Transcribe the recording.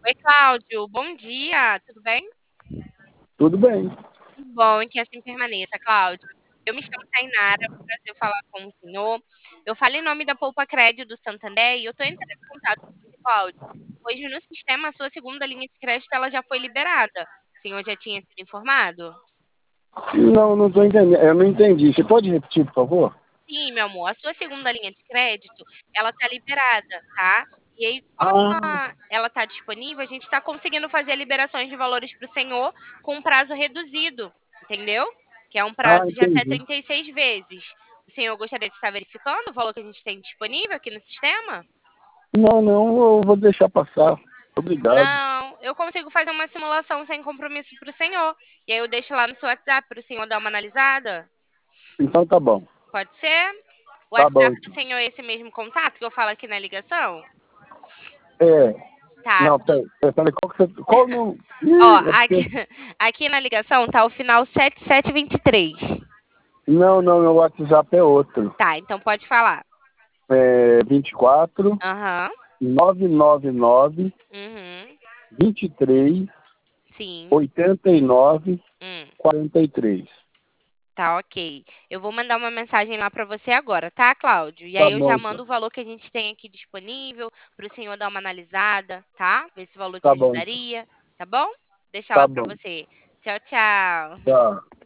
Oi, Cláudio, bom dia, tudo bem? Tudo bem. Que bom que assim permaneça, Cláudio. Eu me chamo Tainara, é um prazer falar com o senhor. Eu falo em nome da Poupa Crédito do Santander e eu estou entrando em contato com você, Cláudio. Hoje no sistema, a sua segunda linha de crédito ela já foi liberada. O senhor já tinha sido informado? Não, não estou entendendo. Eu não entendi. Você pode repetir, por favor? Sim, meu amor, a sua segunda linha de crédito, ela tá liberada, tá? E aí, como Ah, ela tá disponível, a gente está conseguindo fazer liberações de valores para o senhor com um prazo reduzido, entendeu? Que é um prazo de até entendi. 36 vezes. O senhor gostaria de estar verificando o valor que a gente tem disponível aqui no sistema? Não, não, eu vou deixar passar. Obrigado. Não, eu consigo fazer uma simulação sem compromisso para o senhor. E aí eu deixo lá no seu WhatsApp para o senhor dar uma analisada. Então tá bom. Pode ser? O Tá WhatsApp bom. do senhor é esse mesmo contato que eu falo aqui na ligação? É. Tá. Não, peraí, qual que você. Qual não? Ó, Ih, é aqui, porque. aqui na ligação tá o final 7723. Não, não, meu WhatsApp é outro. Tá, então pode falar. É 24 Aham. 999 Uhum. 23 Sim. 89 Hum. 43. Tá, ok. Eu vou mandar uma mensagem lá pra você agora, tá, Cláudio? E Tá aí eu já bom, então. mando o valor que a gente tem aqui disponível pro senhor dar uma analisada, tá? Ver se o valor te Tá bom, então. ajudaria, tá bom? Deixar Tá lá pra bom. você. Tchau, tchau. Tá.